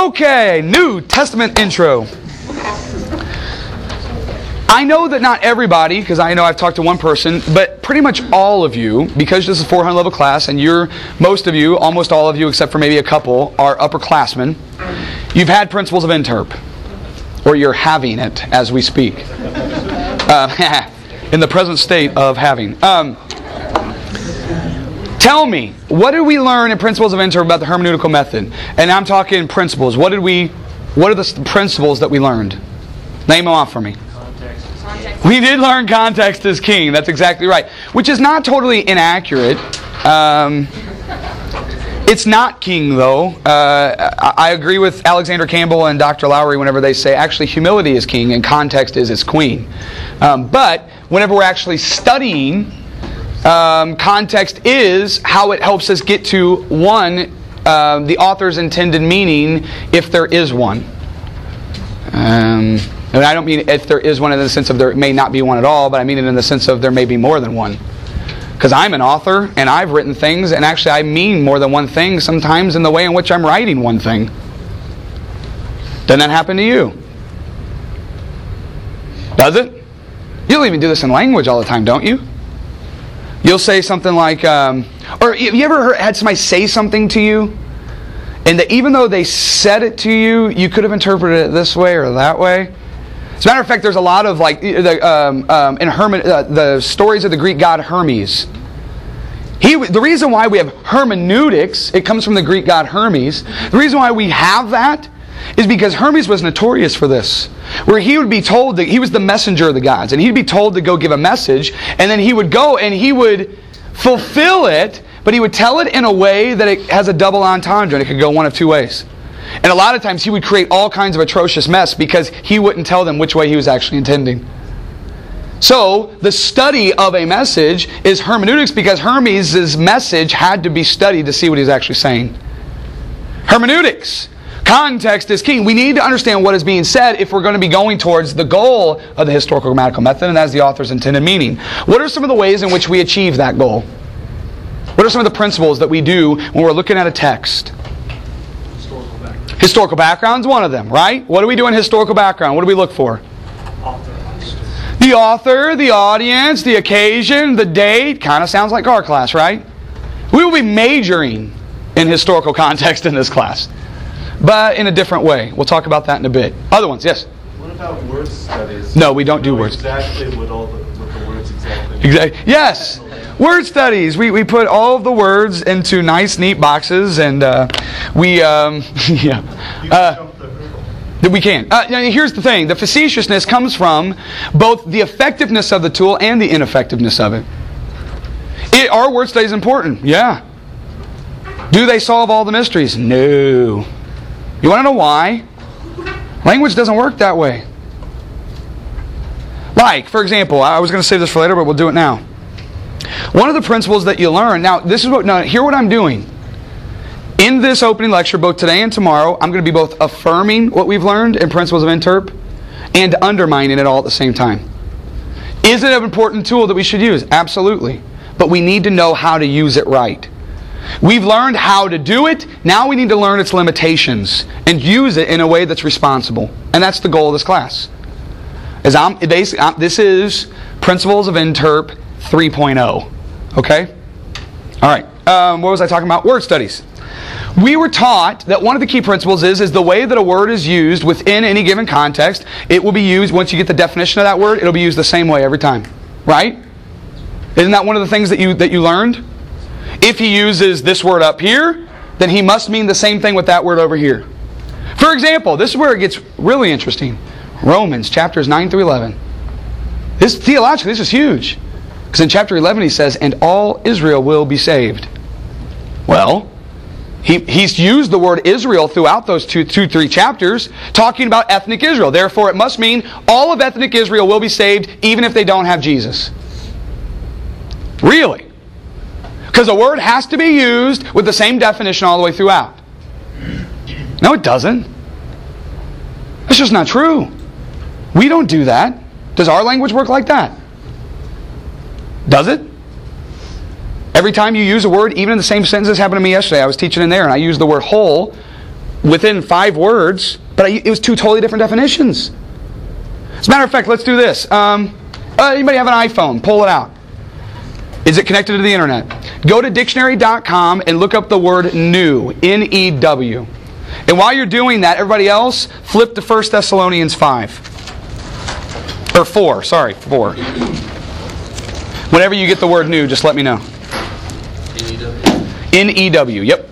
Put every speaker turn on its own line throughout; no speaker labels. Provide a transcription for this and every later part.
Okay, New Testament intro. I know that not everybody, because I know I've talked to one person, but pretty much all of you, because this is a 400 level class, and most of you, almost all of you, except for maybe a couple, are upperclassmen. You've had principles of interp, or you're having it as we speak. In the present state of having. Tell me, what did we learn in Principles of Interp about the hermeneutical method? And I'm talking principles. What are the principles that we learned? Name them off for me. Context. We did learn context is king. That's exactly right. Which is not totally inaccurate. It's not king, though. I agree with Alexander Campbell and Dr. Lowry whenever they say actually humility is king and context is its queen. But whenever we're actually studying, context is how it helps us get to one, the author's intended meaning, if there is one. And I don't mean if there is one in the sense of there may not be one at all, but I mean it in the sense of there may be more than one. Because I'm an author, and I've written things, and actually I mean more than one thing sometimes in the way in which I'm writing one thing. Doesn't that happen to you? Does it? You'll even do this in language all the time, don't you? You'll say something like, or you ever had somebody say something to you, and that even though they said it to you, you could have interpreted it this way or that way? As a matter of fact, there's a lot of the stories of the Greek god Hermes. The reason why we have hermeneutics, it comes from the Greek god Hermes. The reason why we have that is because Hermes was notorious for this. Where he would be told that he was the messenger of the gods, and he'd be told to go give a message, and then he would go and he would fulfill it, but he would tell it in a way that it has a double entendre, and it could go one of two ways. And a lot of times he would create all kinds of atrocious mess because he wouldn't tell them which way he was actually intending. So, the study of a message is hermeneutics because Hermes' message had to be studied to see what he's actually saying. Hermeneutics. Context is king. We need to understand what is being said if we're going to be going towards the goal of the historical grammatical method, and that's the author's intended meaning. What are some of the ways in which we achieve that goal? What are some of the principles that we do when we're looking at a text? Historical background is one of them, right? What do we do in historical background? What do we look for? The author, the audience, the occasion, the date. Kind of sounds like our class, right? We will be majoring in historical context in this class, but in a different way. We'll talk about that in a bit. Other ones, yes?
What about word studies?
No, we don't do words.
Exactly what the words exactly mean.
Exactly. Yes! Word studies. We put all of the words into nice, neat boxes, and we can. Here's the thing. The facetiousness comes from both the effectiveness of the tool and the ineffectiveness of it. Are word studies important? Yeah. Do they solve all the mysteries? No. You want to know why? Language doesn't work that way. Like, for example, I was going to save this for later, but we'll do it now. One of the principles that you learn, hear what I'm doing. In this opening lecture, both today and tomorrow, I'm going to be both affirming what we've learned in Principles of Interp and undermining it all at the same time. Is it an important tool that we should use? Absolutely. But we need to know how to use it right. We've learned how to do it. Now we need to learn its limitations and use it in a way that's responsible. And that's the goal of this class. This is Principles of Interp 3.0. Okay? All right. What was I talking about? Word studies. We were taught that one of the key principles is the way that a word is used within any given context, it will be used, once you get the definition of that word, it'll be used the same way every time. Right? Isn't that one of the things that you learned? If he uses this word up here, then he must mean the same thing with that word over here. For example, this is where it gets really interesting. Romans chapters 9 through 11. Theologically, this is huge. Because in chapter 11 he says, and all Israel will be saved. Well, he's used the word Israel throughout those three chapters, talking about ethnic Israel. Therefore, it must mean all of ethnic Israel will be saved, even if they don't have Jesus. Really? Because a word has to be used with the same definition all the way throughout. No, it doesn't. That's just not true. We don't do that. Does our language work like that? Does it? Every time you use a word, even in the same sentence, this happened to me yesterday. I was teaching in there, and I used the word whole within 5 words, but it was 2 totally different definitions. As a matter of fact, let's do this. Anybody have an iPhone? Pull it out. Is it connected to the internet? Go to dictionary.com and look up the word new. N-E-W. And while you're doing that, everybody else, flip to 1 Thessalonians 5. Or 4, sorry, 4. Whenever you get the word new, just let me know.
N-E-W?
N-E-W, yep.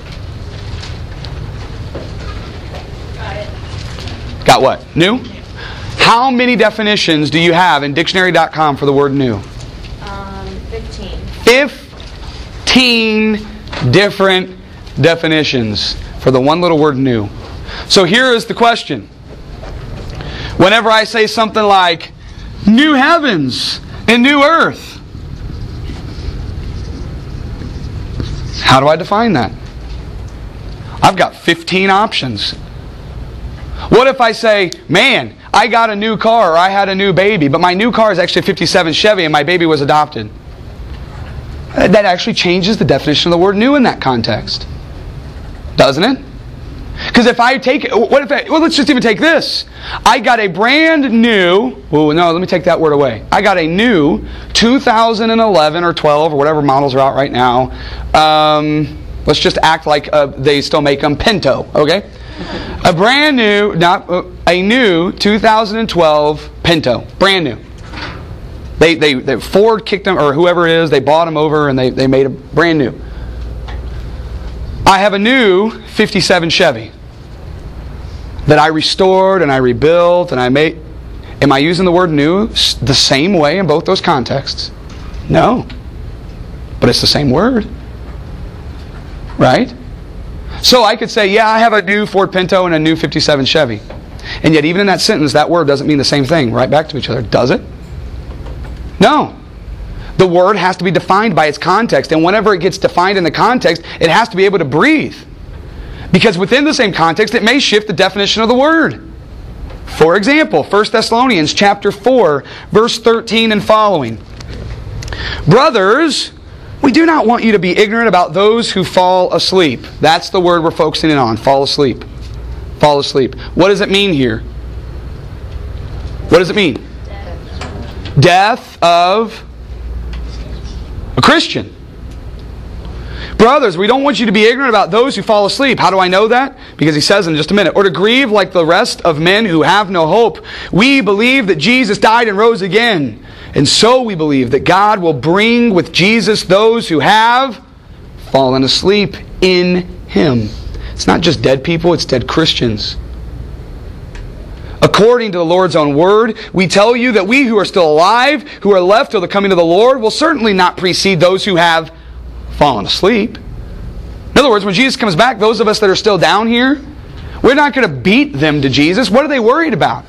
Got it.
Got what? New? How many definitions do you have in dictionary.com for the word new?
15.
15 different definitions for the one little word new. So here is the question. Whenever I say something like new heavens and new earth, how do I define that? I've got 15 options. What if I say, man, I got a new car or I had a new baby, but my new car is actually a 57 Chevy and my baby was adopted? That actually changes the definition of the word new in that context. Doesn't it? Because if I take it, let's just even take this. I got a brand new, let me take that word away. I got a new 2011 or 12 or whatever models are out right now. Let's just act like they still make them Pinto, okay? A brand new, a new 2012 Pinto, brand new. They Ford kicked them, or whoever it is, they bought them over and they made a brand new. I have a new 57 Chevy that I restored and I rebuilt and I made. Am I using the word new the same way in both those contexts? No. But it's the same word. Right? So I could say, yeah, I have a new Ford Pinto and a new 57 Chevy. And yet even in that sentence, that word doesn't mean the same thing right back to each other. Does it? No. The word has to be defined by its context. And whenever it gets defined in the context, it has to be able to breathe. Because within the same context, it may shift the definition of the word. For example, 1 Thessalonians chapter 4, verse 13 and following. Brothers, we do not want you to be ignorant about those who fall asleep. That's the word we're focusing in on. Fall asleep. Fall asleep. What does it mean here? What does it mean? Death of a Christian. Brothers, we don't want you to be ignorant about those who fall asleep. How do I know that? Because he says in just a minute, or to grieve like the rest of men who have no hope. We believe that Jesus died and rose again. And so we believe that God will bring with Jesus those who have fallen asleep in Him. It's not just dead people, it's dead Christians. According to the Lord's own word, we tell you that we who are still alive, who are left till the coming of the Lord, will certainly not precede those who have fallen asleep. In other words, when Jesus comes back, those of us that are still down here, we're not going to beat them to Jesus. What are they worried about?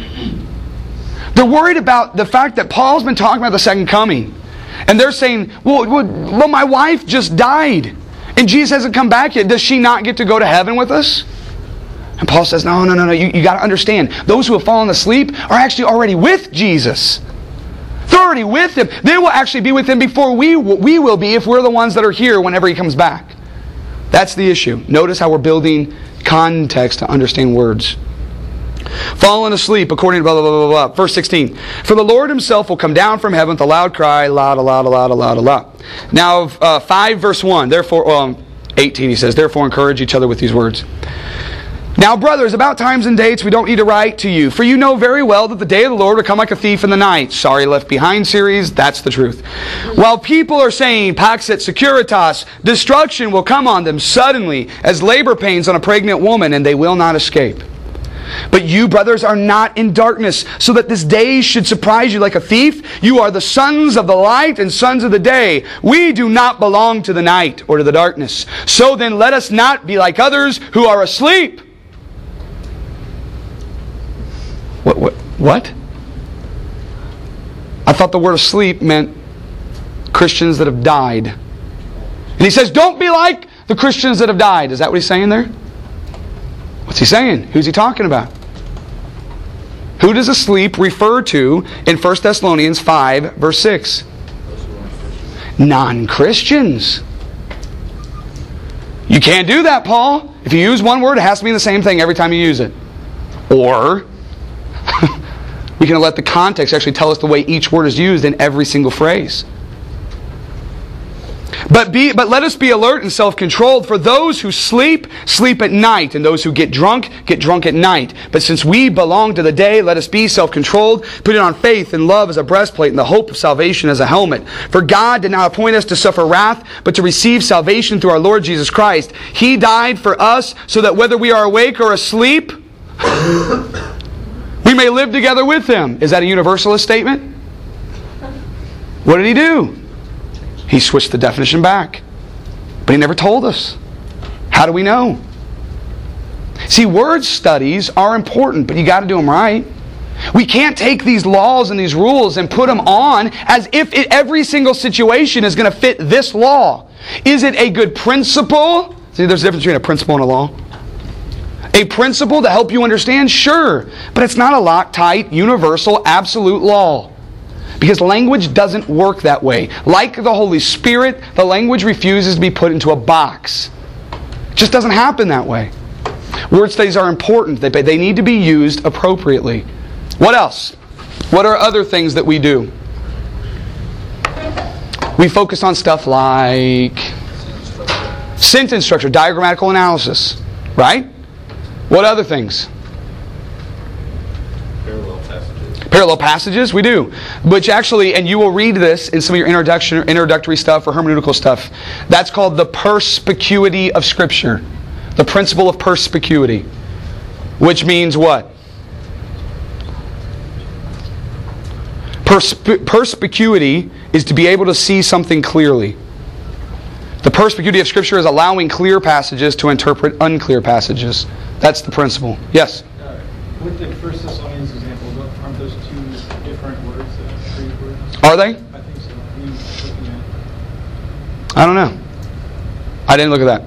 They're worried about the fact that Paul's been talking about the second coming. And they're saying, well, my wife just died. And Jesus hasn't come back yet. Does she not get to go to heaven with us? And Paul says, no. You got to understand. Those who have fallen asleep are actually already with Jesus. They're already with Him. They will actually be with Him before we will be if we're the ones that are here whenever He comes back. That's the issue. Notice how we're building context to understand words. Fallen asleep according to blah, blah, blah, blah, blah. Verse 16. For the Lord Himself will come down from heaven with a loud cry, la, la, la, la, la, la, la. Now, 5 verse 1. Therefore, 18 he says, therefore encourage each other with these words. Now, brothers, about times and dates we don't need to write to you, for you know very well that the day of the Lord will come like a thief in the night. Sorry, Left Behind series, that's the truth. While people are saying, Pax et Securitas, destruction will come on them suddenly as labor pains on a pregnant woman, and they will not escape. But you, brothers, are not in darkness, so that this day should surprise you like a thief. You are the sons of the light and sons of the day. We do not belong to the night or to the darkness. So then let us not be like others who are asleep. What? I thought the word asleep meant Christians that have died. And he says, don't be like the Christians that have died. Is that what he's saying there? What's he saying? Who's he talking about? Who does asleep refer to in 1 Thessalonians 5, verse 6? Non-Christians. You can't do that, Paul. If you use one word, it has to mean the same thing every time you use it. Or we can let the context actually tell us the way each word is used in every single phrase. But let us be alert and self-controlled. For those who sleep, sleep at night. And those who get drunk at night. But since we belong to the day, let us be self-controlled, putting on faith and love as a breastplate and the hope of salvation as a helmet. For God did not appoint us to suffer wrath, but to receive salvation through our Lord Jesus Christ. He died for us so that whether we are awake or asleep, we may live together with Him. Is that a universalist statement? What did He do? He switched the definition back. But He never told us. How do we know? See, word studies are important, but you got to do them right. We can't take these laws and these rules and put them on as if every single situation is going to fit this law. Is it a good principle? See, there's a difference between a principle and a law. A principle to help you understand? Sure. But it's not a Loctite, universal, absolute law. Because language doesn't work that way. Like the Holy Spirit, the language refuses to be put into a box. It just doesn't happen that way. Word studies are important. They need to be used appropriately. What else? What are other things that we do? We focus on stuff like sentence structure, diagrammatical analysis. Right? What other things? Parallel passages, we do. Which actually, and you will read this in some of your introductory stuff or hermeneutical stuff. That's called the perspicuity of Scripture. The principle of perspicuity. Which means what? Perspicuity is to be able to see something clearly. The perspicuity of Scripture is allowing clear passages to interpret unclear passages. That's the principle. Yes?
With the 1 Thessalonians example, aren't those two different words, Greek words?
Are they?
I think so. Looking at...
I don't know. I didn't look at that.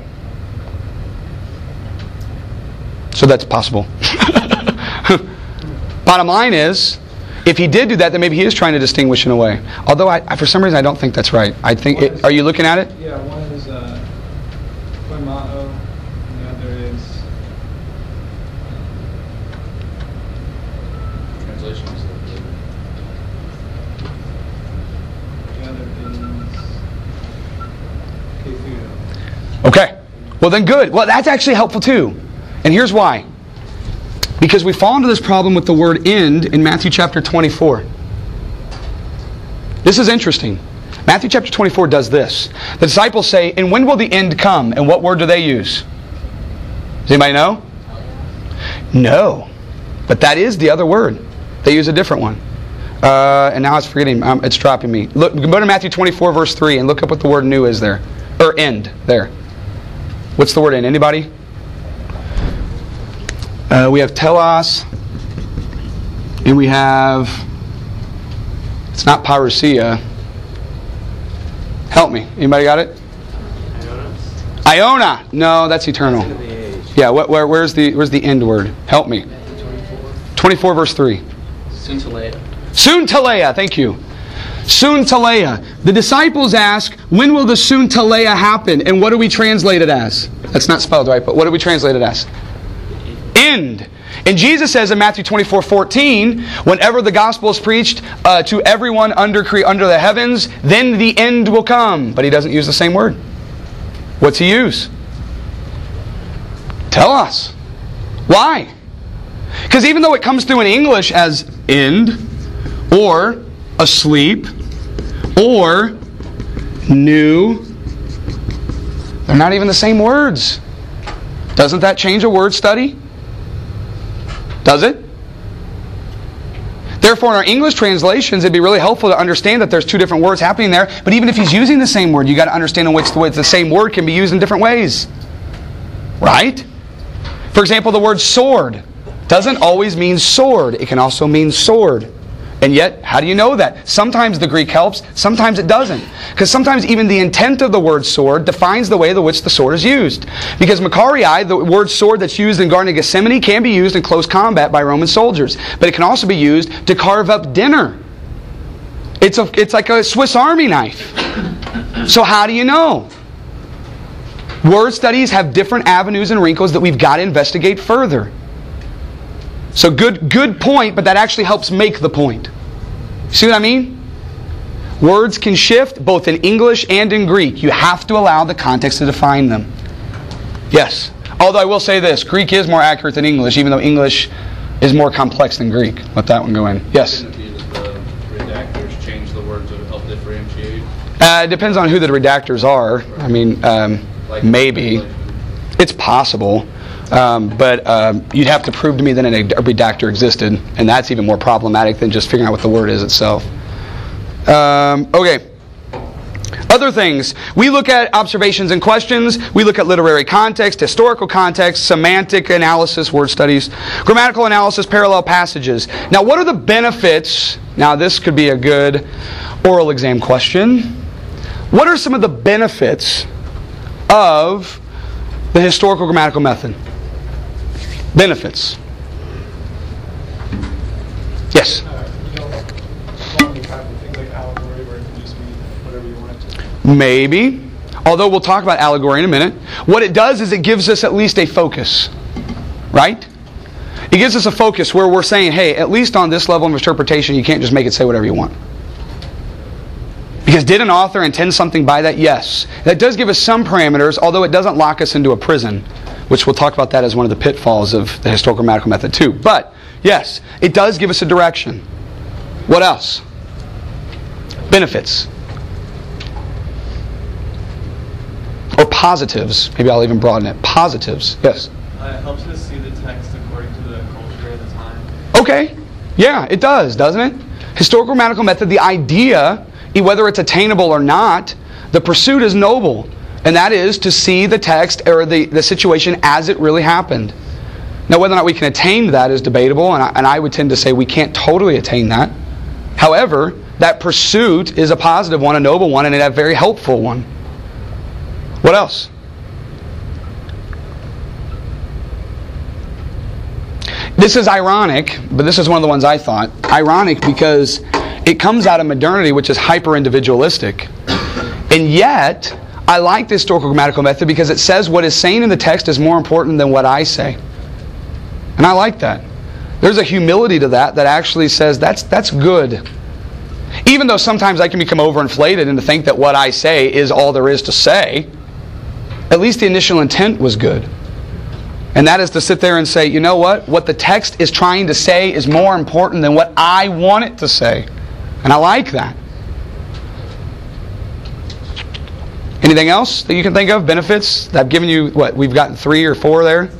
So that's possible. Bottom line is, if he did do that, then maybe he is trying to distinguish in a way. Although, for some reason, I don't think that's right. I think. Are you looking at it?
Yeah, one is poimao, and the other is...
Translations.
The other is... Kefudo.
Okay. Well, then good. Well, that's actually helpful too. And here's why. Because we fall into this problem with the word end in Matthew chapter 24. This is interesting. Matthew chapter 24 does this. The disciples say, and when will the end come? And what word do they use? Does anybody know? No. But that is the other word. They use a different one. And now it's forgetting. It's dropping me. Look, go to Matthew 24 verse 3 and look up what the word new is there. Or end there. What's the word end? Anybody? We have telos, and we have, it's not parousia. Help me. Anybody got it? Iona. No, that's eternal. Yeah, where's the end word? Help me. 24 verse 3.
Sunteleia.
Sunteleia, thank you. Sunteleia. The disciples ask, when will the Sunteleia happen? And what do we translate it as? That's not spelled right, but what do we translate it as? End. And Jesus says in Matthew 24:14, whenever the gospel is preached to everyone under the heavens, then the end will come. But he doesn't use the same word. What's he use? Tell us. Why? Because even though it comes through in English as end, or asleep, or new, they're not even the same words. Doesn't that change a word study? Does it? Therefore, in our English translations, it'd be really helpful to understand that there's two different words happening there. But even if he's using the same word, you got to understand in which the same word can be used in different ways. Right? For example, the word sword doesn't always mean sword. It can also mean sword. And yet, how do you know that? Sometimes the Greek helps, sometimes it doesn't. Because sometimes even the intent of the word sword defines the way in which the sword is used. Because Makarii, the word sword that's used in Garden of Gethsemane, can be used in close combat by Roman soldiers. But it can also be used to carve up dinner. It's like a Swiss Army knife. So how do you know? Word studies have different avenues and wrinkles that we've got to investigate further. So good point, but that actually helps make the point. See what I mean? Words can shift both in English and in Greek. You have to allow the context to define them. Yes. Although I will say this, Greek is more accurate than English, even though English is more complex than Greek. Let that one go in. Yes?
Couldn't it be that the redactors change the word to help differentiate?
It depends on who the redactors are. I mean, maybe. It's possible. But you'd have to prove to me that a redactor existed, and that's even more problematic than just figuring out what the word is itself. Okay. Other things. We look at observations and questions. We look at literary context, historical context, semantic analysis, word studies, grammatical analysis, parallel passages. Now, what are the benefits? Now, this could be a good oral exam question. What are some of the benefits of the historical grammatical method? Benefits. Yes?
You don't want to have things like allegory where it can just mean whatever you want it to.
Maybe. Although we'll talk about allegory in a minute. What it does is it gives us at least a focus. Right? It gives us a focus where we're saying, hey, at least on this level of interpretation, you can't just make it say whatever you want. Because did an author intend something by that? Yes. That does give us some parameters, although it doesn't lock us into a prison, which we'll talk about that as one of the pitfalls of the historical grammatical method too. But, yes, it does give us a direction. What else? Benefits. Or positives. Maybe I'll even broaden it. Positives. Yes?
It helps us see the text according to the culture of the time.
Okay. Yeah, it does, doesn't it? Historical grammatical method, the idea, whether it's attainable or not, the pursuit is noble. And that is to see the text or the situation as it really happened. Now, whether or not we can attain that is debatable, and I would tend to say we can't totally attain that. However, that pursuit is a positive one, a noble one, and a very helpful one. What else? This is ironic, but this is one of the ones I thought. Ironic because it comes out of modernity, which is hyper-individualistic. And yet, I like the historical grammatical method because it says what is saying in the text is more important than what I say. And I like that. There's a humility to that actually says that's good. Even though sometimes I can become overinflated and to think that what I say is all there is to say, at least the initial intent was good. And that is to sit there and say, you know what? What the text is trying to say is more important than what I want it to say. And I like that. Anything else that you can think of? Benefits? I've given you, what, we've gotten 3 or 4 there?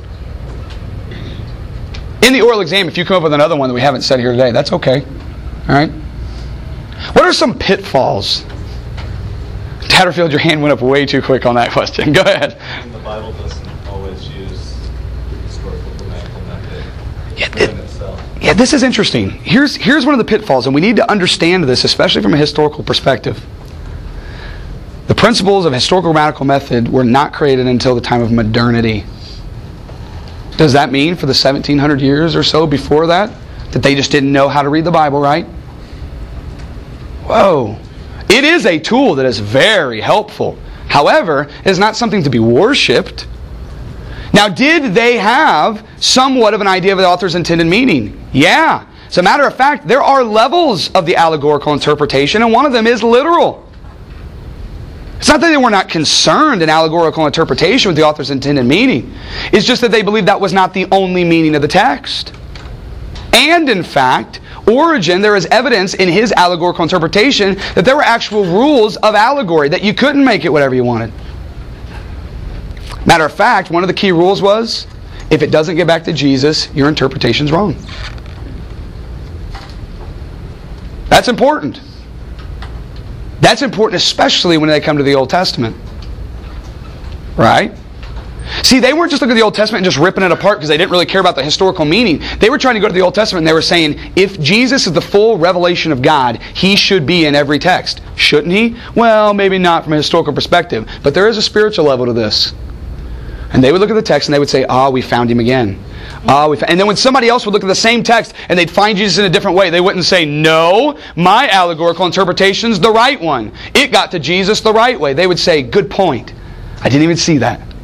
In the oral exam, if you come up with another one that we haven't said here today, that's okay. All right? What are some pitfalls? Tatterfield, your hand went up way too quick on that question. Go ahead.
The Bible doesn't always use historical grammatical method
Yeah,
in itself.
Yeah, this is interesting. Here's one of the pitfalls, and we need to understand this, especially from a historical perspective. The principles of historical grammatical method were not created until the time of modernity. Does that mean for the 1700 years or so before that they just didn't know how to read the Bible right? Whoa. It is a tool that is very helpful. However, it is not something to be worshipped. Now, did they have somewhat of an idea of the author's intended meaning? Yeah. As a matter of fact, there are levels of the allegorical interpretation, and one of them is literal. It's not that they were not concerned in allegorical interpretation with the author's intended meaning. It's just that they believed that was not the only meaning of the text. And in fact, Origen, there is evidence in his allegorical interpretation that there were actual rules of allegory, that you couldn't make it whatever you wanted. Matter of fact, one of the key rules was, if it doesn't get back to Jesus, your interpretation's wrong. That's important. That's important especially when they come to the Old Testament. Right? See, they weren't just looking at the Old Testament and just ripping it apart because they didn't really care about the historical meaning. They were trying to go to the Old Testament and they were saying, if Jesus is the full revelation of God, He should be in every text. Shouldn't He? Well, maybe not from a historical perspective. But there is a spiritual level to this. And they would look at the text and they would say, we found Him again. And then when somebody else would look at the same text and they'd find Jesus in a different way, they wouldn't say, no, my allegorical interpretation's the right one. It got to Jesus the right way. They would say, good point. I didn't even see that.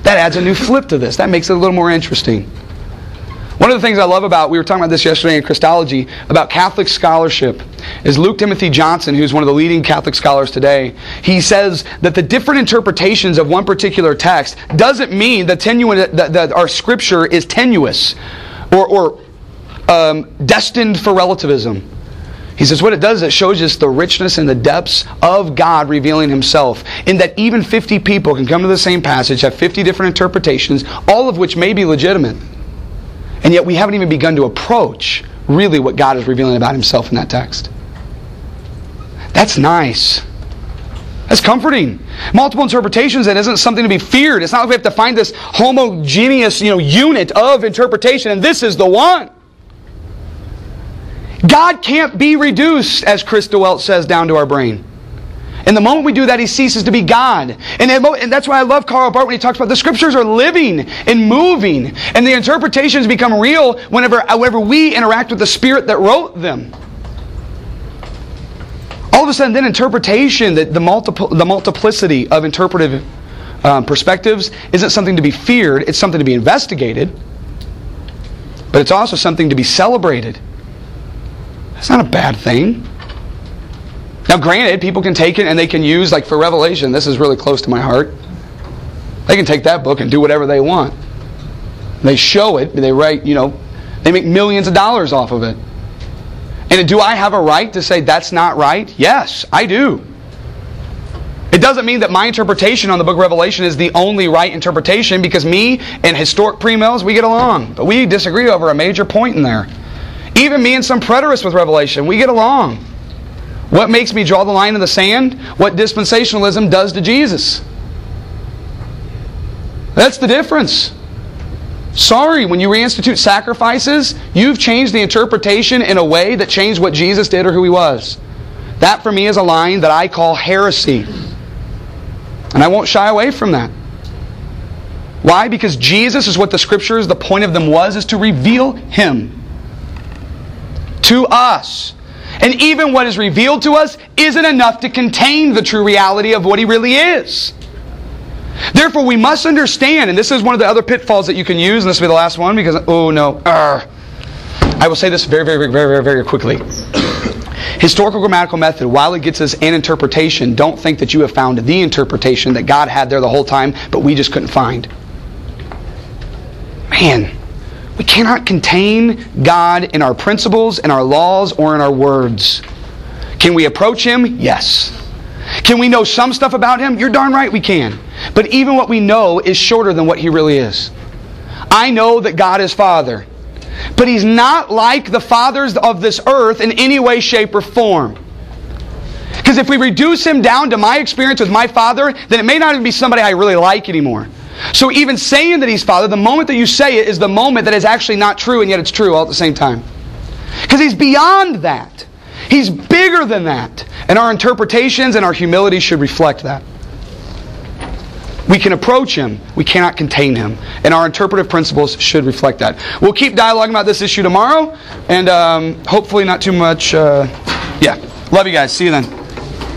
That adds a new flip to this. That makes it a little more interesting. One of the things I love about, we were talking about this yesterday in Christology, about Catholic scholarship, is Luke Timothy Johnson, who's one of the leading Catholic scholars today. He says that the different interpretations of one particular text doesn't mean that our Scripture is tenuous or destined for relativism. He says what it does is it shows us the richness and the depths of God revealing Himself, in that even 50 people can come to the same passage, have 50 different interpretations, all of which may be legitimate. And yet we haven't even begun to approach really what God is revealing about Himself in that text. That's nice. That's comforting. Multiple interpretations, that isn't something to be feared. It's not like we have to find this homogeneous, unit of interpretation, and this is the one. God can't be reduced, as Chris DeWelt says, down to our brain. And the moment we do that, He ceases to be God. And that's why I love Karl Barth when he talks about the Scriptures are living and moving. And the interpretations become real whenever we interact with the Spirit that wrote them. All of a sudden, then interpretation, the multiplicity of interpretive perspectives isn't something to be feared. It's something to be investigated. But it's also something to be celebrated. That's not a bad thing. Now granted, people can take it and they can use, like for Revelation, this is really close to my heart. They can take that book and do whatever they want. They show it, they write, they make millions of dollars off of it. And do I have a right to say that's not right? Yes, I do. It doesn't mean that my interpretation on the book of Revelation is the only right interpretation, because me and historic premills, we get along. But we disagree over a major point in there. Even me and some preterists with Revelation, we get along. What makes me draw the line in the sand? What dispensationalism does to Jesus. That's the difference. Sorry, when you reinstitute sacrifices, you've changed the interpretation in a way that changed what Jesus did or who He was. That for me is a line that I call heresy. And I won't shy away from that. Why? Because Jesus is what the Scriptures, the point of them is to reveal Him to us. And even what is revealed to us isn't enough to contain the true reality of what He really is. Therefore, we must understand, and this is one of the other pitfalls that you can use, and this will be the last one, because, I will say this very, very, very, very, very quickly. Historical grammatical method, while it gets us an interpretation, don't think that you have found the interpretation that God had there the whole time, but we just couldn't find. Man, we cannot contain God in our principles, in our laws, or in our words. Can we approach Him? Yes. Can we know some stuff about Him? You're darn right we can. But even what we know is shorter than what He really is. I know that God is Father. But He's not like the fathers of this earth in any way, shape, or form. Because if we reduce Him down to my experience with my Father, then it may not even be somebody I really like anymore. So even saying that He's Father, the moment that you say it is the moment that is actually not true, and yet it's true all at the same time. Because He's beyond that. He's bigger than that. And our interpretations and our humility should reflect that. We can approach Him. We cannot contain Him. And our interpretive principles should reflect that. We'll keep dialoguing about this issue tomorrow. And hopefully not too much. Love you guys. See you then.